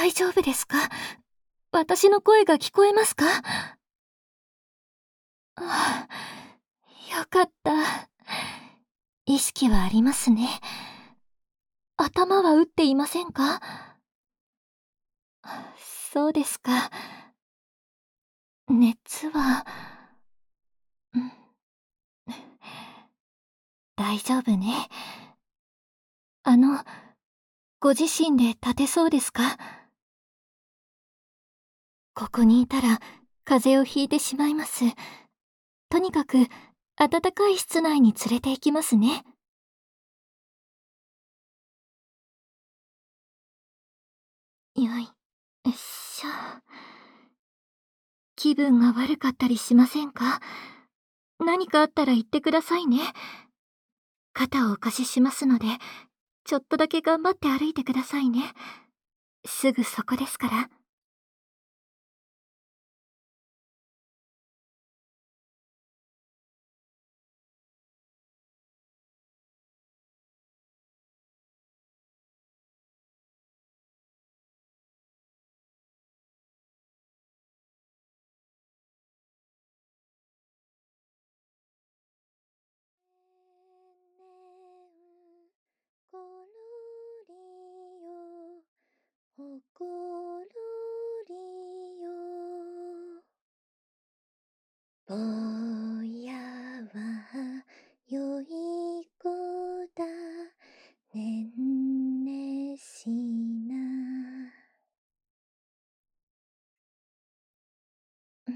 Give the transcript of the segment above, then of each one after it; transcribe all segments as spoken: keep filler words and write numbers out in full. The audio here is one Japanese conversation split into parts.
大丈夫ですか？私の声が聞こえますか？ああ、よかった。意識はありますね。頭は打っていませんか？そうですか。熱は、うん。大丈夫ね。あの、ご自身で立てそうですか？ここにいたら風邪をひいてしまいます。とにかく暖かい室内に連れて行きますね。よいしょ。気分が悪かったりしませんか？何かあったら言ってくださいね。肩をお貸ししますので、ちょっとだけ頑張って歩いてくださいね。すぐそこですから。 ころりよ、ほころりよ。ぼやはよい子だ、ねんねしな。うん、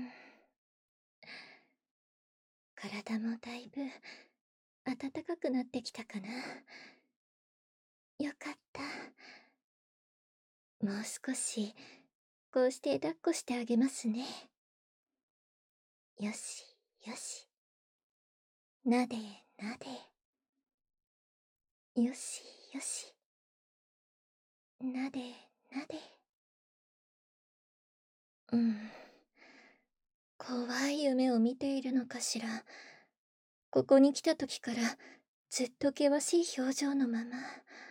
体もだいぶ暖かくなってきたかな。よかった。もう少しこうして抱っこしてあげますね。よしよし。なでなで。よしよし。なでなで。うん。怖い夢を見ているのかしら。ここに来た時からずっと険しい表情のまま。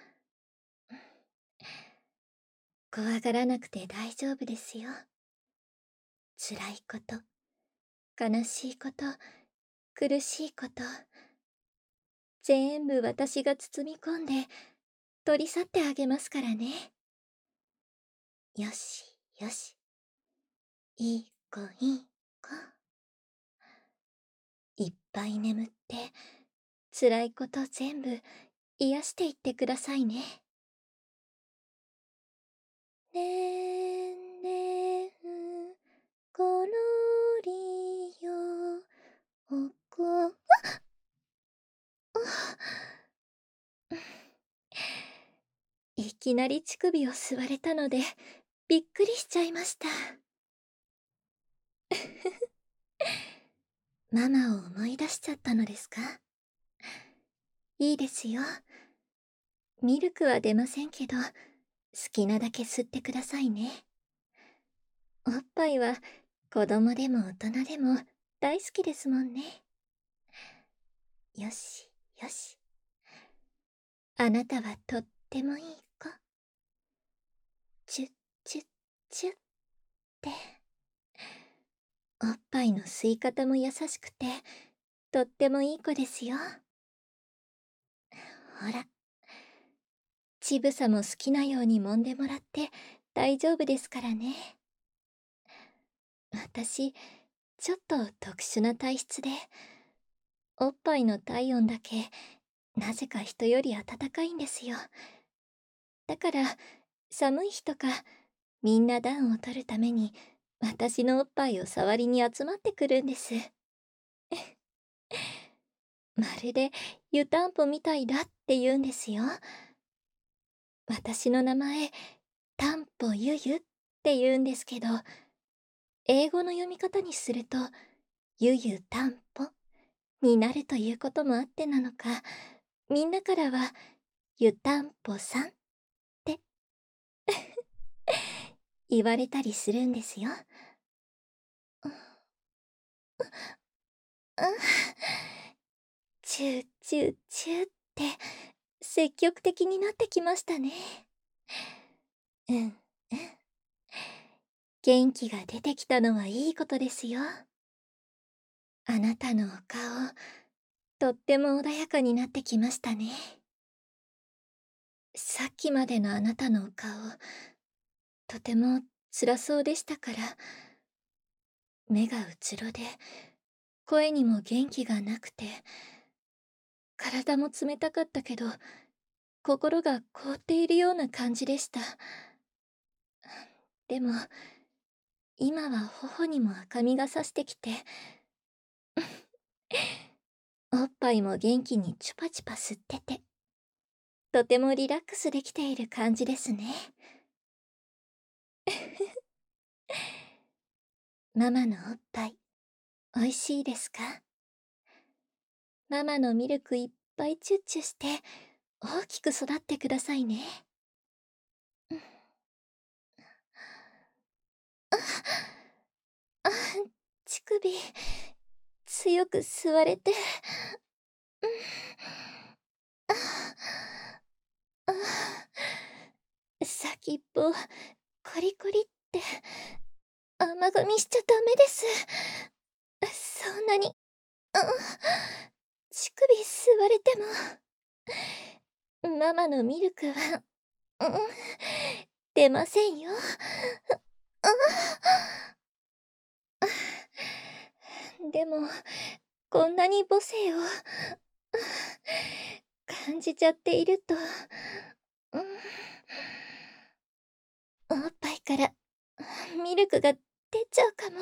怖がらなくて大丈夫ですよ。辛いこと、悲しいこと、苦しいこと、全部私が包み込んで取り去ってあげますからね。よしよし。いい子いい子。いっぱい眠って辛いこと全部癒していってくださいね。ねんねんころりよ、ほこ、ああいきなり乳首を吸われたのでびっくりしちゃいました。ママを思い出しちゃったのですか？いいですよ。ミルクは出ませんけど、好きなだけ吸ってくださいね。おっぱいは子供でも大人でも大好きですもんね。よしよし。あなたはとってもいい子。チュッチュッチュッって。おっぱいの吸い方も優しくてとってもいい子ですよ。ほら、ちぶさも好きなように揉んでもらって大丈夫ですからね。私ちょっと特殊な体質で、おっぱいの体温だけなぜか人より暖かいんですよ。だから寒い日とかみんな暖を取るために私のおっぱいを触りに集まってくるんです。まるで湯たんぽみたいだって言うんですよ。私の名前たんぽゆゆって言うんですけど、英語の読み方にするとゆゆたんぽになるということもあってなのか、みんなからは湯たんぽさんって言われたりするんですよ。チューチューチューって積極的になってきましたね。うんうん。 元気が出てきたのはいいことですよ。あなたのお顔、とっても穏やかになってきましたね。さっきまでのあなたのお顔、とても辛そうでしたから。目がうつろで、声にも元気がなくて、体も冷たかったけど、心が凍っているような感じでした。でも、今は頬にも赤みがさしてきて、おっぱいも元気にチュパチュパ吸ってて、とてもリラックスできている感じですね。ママのおっぱい、おいしいですか？ママのミルクいっぱいチュッチュして、大きく育ってくださいね。あ、あ、乳首、強く吸われて、あ、あ、先っぽ、コリコリって、甘噛みしちゃダメです。そんなに、あ、乳首吸われても、ママのミルクは、うん、出ませんよ。あ、でも、こんなに母性を感じちゃっていると、うん、おっぱいからミルクが出ちゃうかも。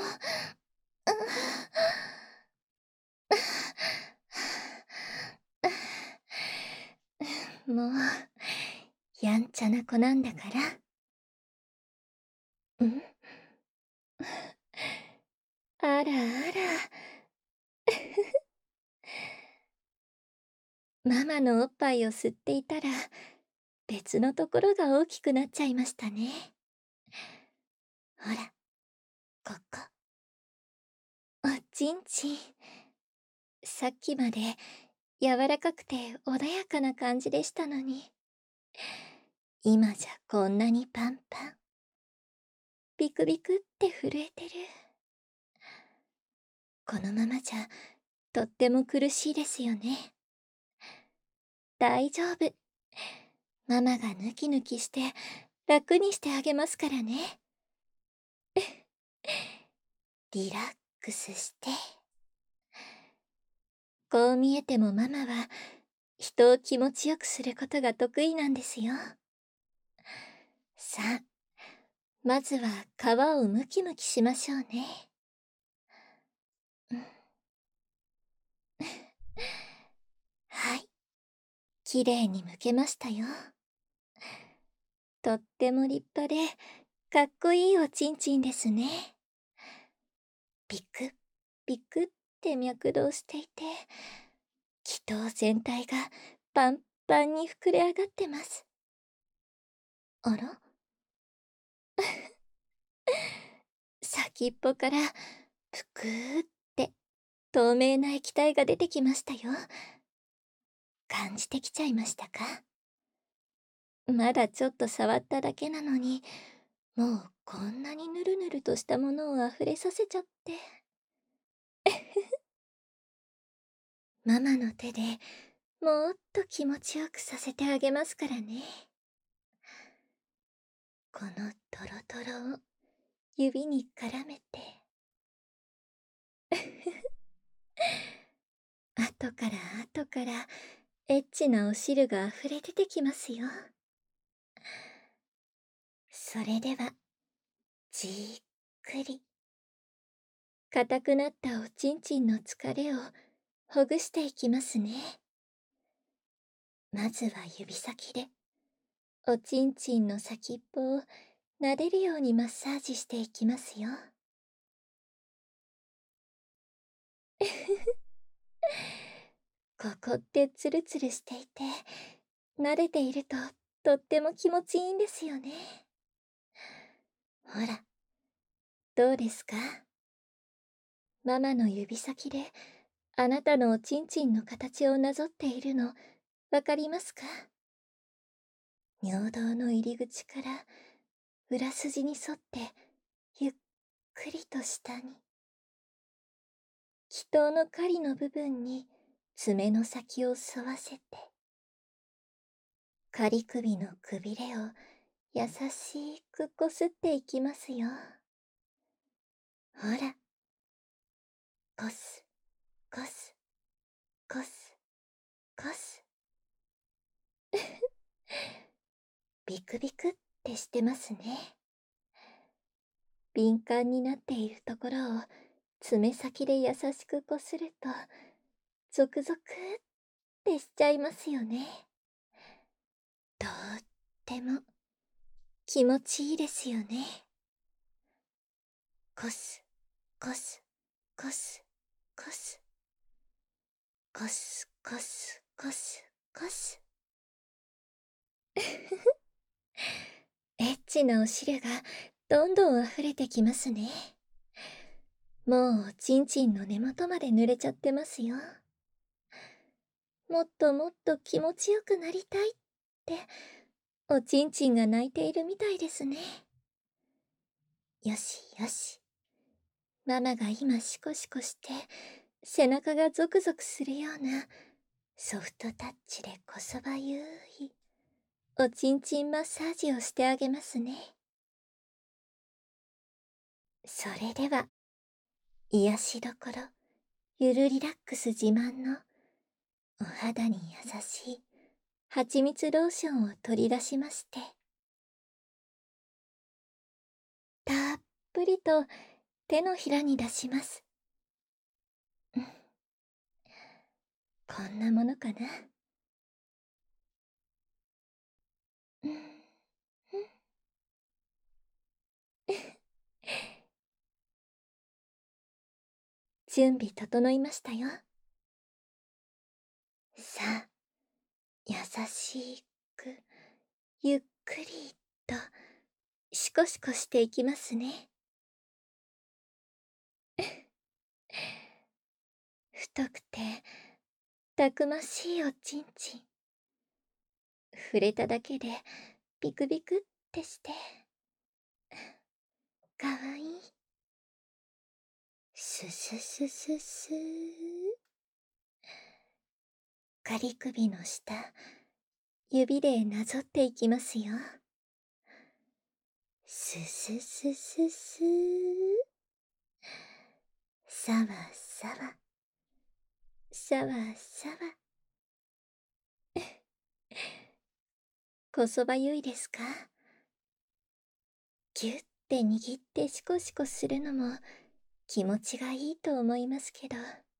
もう、やんちゃな子なんだから。ん？あらあら。ママのおっぱいを吸っていたら、別のところが大きくなっちゃいましたね。ほら、ここ。おちんちん。さっきまで柔らかくて穏やかな感じでしたのに、今じゃこんなにパンパン。ビクビクって震えてる。このままじゃとっても苦しいですよね。大丈夫。ママがヌキヌキして楽にしてあげますからね。リラックスして。こう見えてもママは人を気持ちよくすることが得意なんですよ。さあ、まずは皮をムキムキしましょうね。はい、きれいに剥けましたよ。とっても立派でかっこいいおちんちんですね。ビクビクって脈動していて、気筒全体がパンパンに膨れ上がってます。あら？先っぽからぷくーって透明な液体が出てきましたよ。感じてきちゃいましたか？まだちょっと触っただけなのに、もうこんなにぬるぬるとしたものを溢れさせちゃって。ママの手でもっと気持ちよくさせてあげますからね。このトロトロを指に絡めて。後から後からエッチなお汁が溢れ出てきますよ。それでは、じっくり。硬くなったおちんちんの疲れをほぐしていきますね。まずは指先で、おちんちんの先っぽを撫でるようにマッサージしていきますよ。ここってツルツルしていて、撫でているととっても気持ちいいんですよね。ほら、どうですか？ママの指先であなたのおちんちんの形をなぞっているの、わかりますか？尿道の入り口から裏筋に沿ってゆっくりと下に、祈祷の狩りの部分に爪の先を沿わせて、仮首のくびれを優しくこすっていきますよ。ほら、こす、こす、こす、こす。ビクビクってしてますね。敏感になっているところを爪先で優しくこすると、ゾクゾクってしちゃいますよね。とっても気持ちいいですよね。こす、こす、こす、こす。こす、こす、こす、こす。エッチなお汁がどんどん溢れてきますね。もうちんちんの根元まで濡れちゃってますよ。もっともっと気持ちよくなりたいって、おちんちんが泣いているみたいですね。よしよし。ママが今シコシコして背中がゾクゾクするようなソフトタッチでこそばゆいおちんちんマッサージをしてあげますね。それでは、癒しどころ、ゆるリラックス自慢のお肌に優しい蜂蜜ローションを取り出しまして、たっぷりと手のひらに出します。うん、こんなものかな。うん、うん。準備整いましたよ。さあ、優しく、ゆっくりと、シコシコしていきますね。太くて、たくましいおちんちん。触れただけで、ビクビクってして、かわいい。すすすすすー。仮首の下、指でなぞっていきますよ。すすすすすー。さわさわ。さわさわ。こそばゆいですか？ぎゅって握ってシコシコするのも気持ちがいいと思いますけど、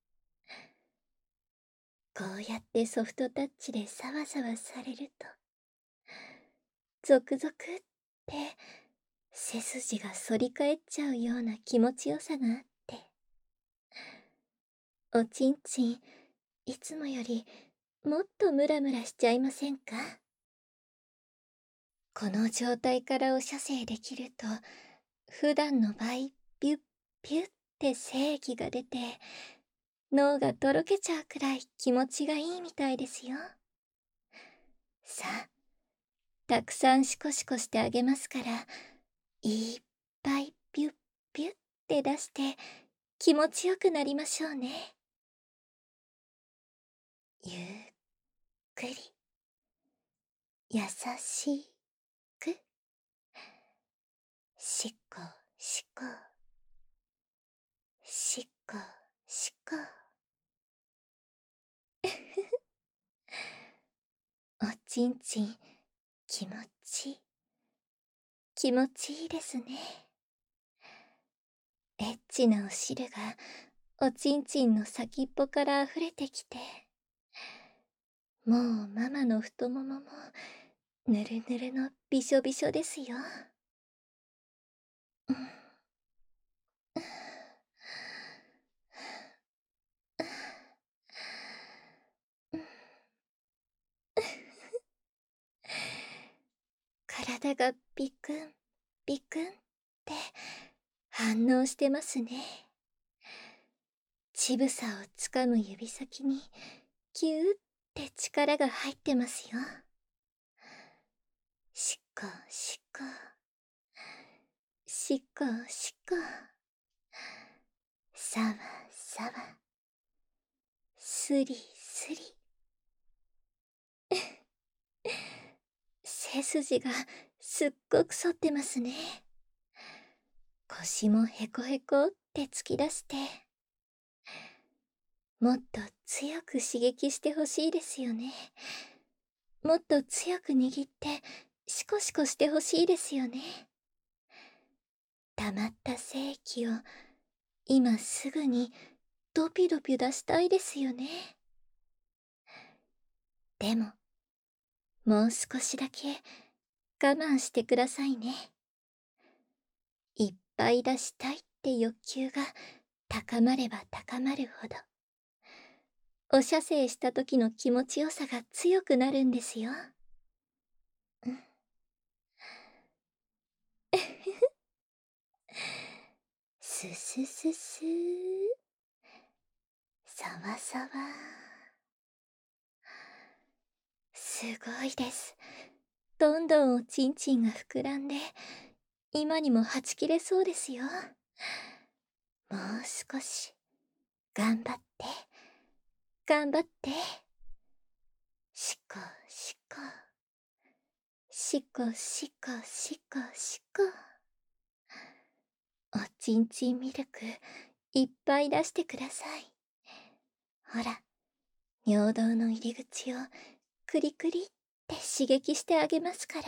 こうやってソフトタッチでサワサワされると、ゾクゾクって背筋が反り返っちゃうような気持ちよさがあって、おちんちんいつもよりもっとムラムラしちゃいませんか？この状態からお射精できると、普段の倍ビュッビュッって精液が出て、脳がとろけちゃうくらい気持ちがいいみたいですよ。さあ、たくさんシコシコしてあげますから、いっぱいビュッビュッって出して気持ちよくなりましょうね。ゆっくり、優しく、しこしこ、しこしこ。おちんちん気持ち気持ちいいですね。エッチなお汁がおちんちんの先っぽから溢れてきて、もうママの太もももぬるぬるのびしょびしょですよ。うん、体がビクンビクンって反応してますね。乳房をつかむ指先にキューって力が入ってますよ。しっこしっこしっこしっこ。 さわさわ、すりすり。背筋がすっごく反ってますね。腰もへこへこって突き出して、もっと強く刺激してほしいですよね。もっと強く握ってシコシコしてほしいですよね。溜まった精液を今すぐにドピドピ出したいですよね。でも、もう少しだけ我慢してくださいね。いっぱい出したいって欲求が高まれば高まるほど、お射精した時の気持ちよさが強くなるんですよ。うん。すすすすー。さわさわ。すごいです。どんどんおちんちんが膨らんで、今にもはち切れそうですよ。もう少し、頑張って、頑張って。しこしこ。しこしこしこしこ。おちんちんミルク、いっぱい出してください。ほら、尿道の入り口をクリクリって刺激してあげますから。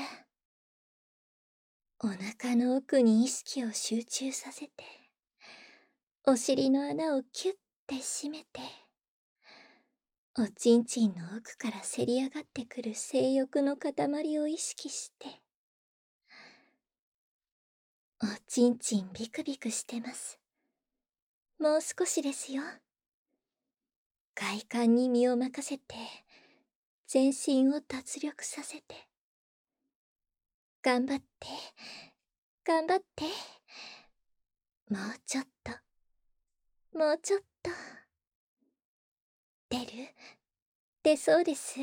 お腹の奥に意識を集中させて、お尻の穴をキュッて閉めて、おちんちんの奥からせり上がってくる性欲の塊を意識して、おちんちんビクビクしてます。もう少しですよ。快感に身を任せて、全身を脱力させて。頑張って、頑張って。もうちょっと、もうちょっと。出る？出そうです。はい。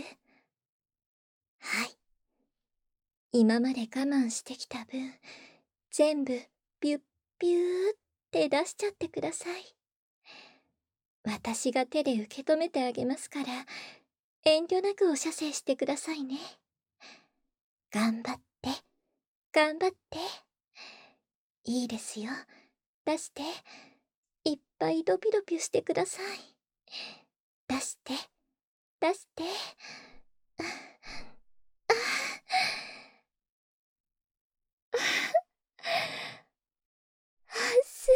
今まで我慢してきた分、全部ビュッビューって出しちゃってください。私が手で受け止めてあげますから、遠慮なくお射精してくださいね。頑張って、頑張って。いいですよ。出して、いっぱいドピドピしてください。出して、出して。ああす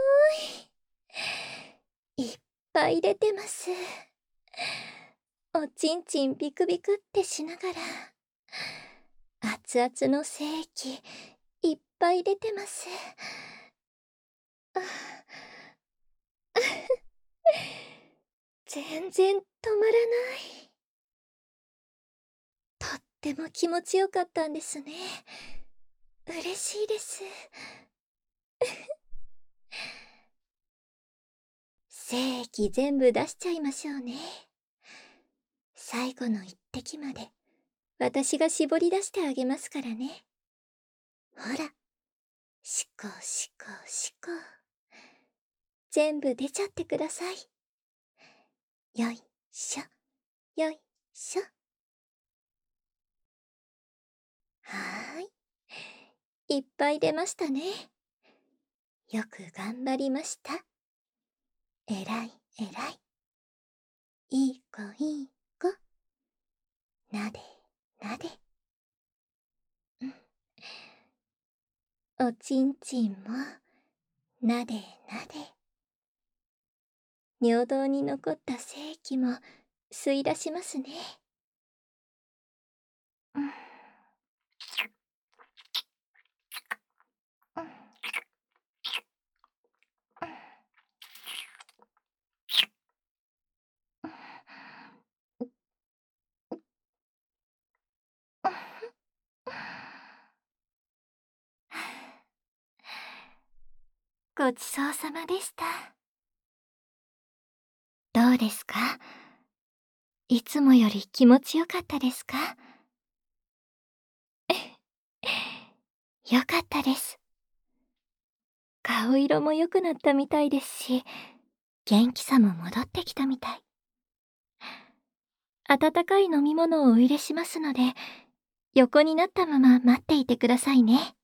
ごい。いっぱい出てます。おちんちんビクビクってしながら、熱々の精液、いっぱい出てます。あ全然止まらない。とっても気持ちよかったんですね。嬉しいです。精液全部出しちゃいましょうね。最後の一滴まで私が絞り出してあげますからね。ほら、しこしこしこ。全部出ちゃってください。よいしょ、よいしょ。はーい。いっぱい出ましたね。よく頑張りました。えらいえらい。いい子いい子。なでなで。うん。おちんちんもなでなで。尿道に残った精液も吸い出しますね。うん。うん。ごちそうさまでした。どうですか？いつもより気持ちよかったですか？よかったです。 顔色も良くなったみたいですし、元気さも戻ってきたみたい。温かい飲み物をお入れしますので、横になったまま待っていてくださいね。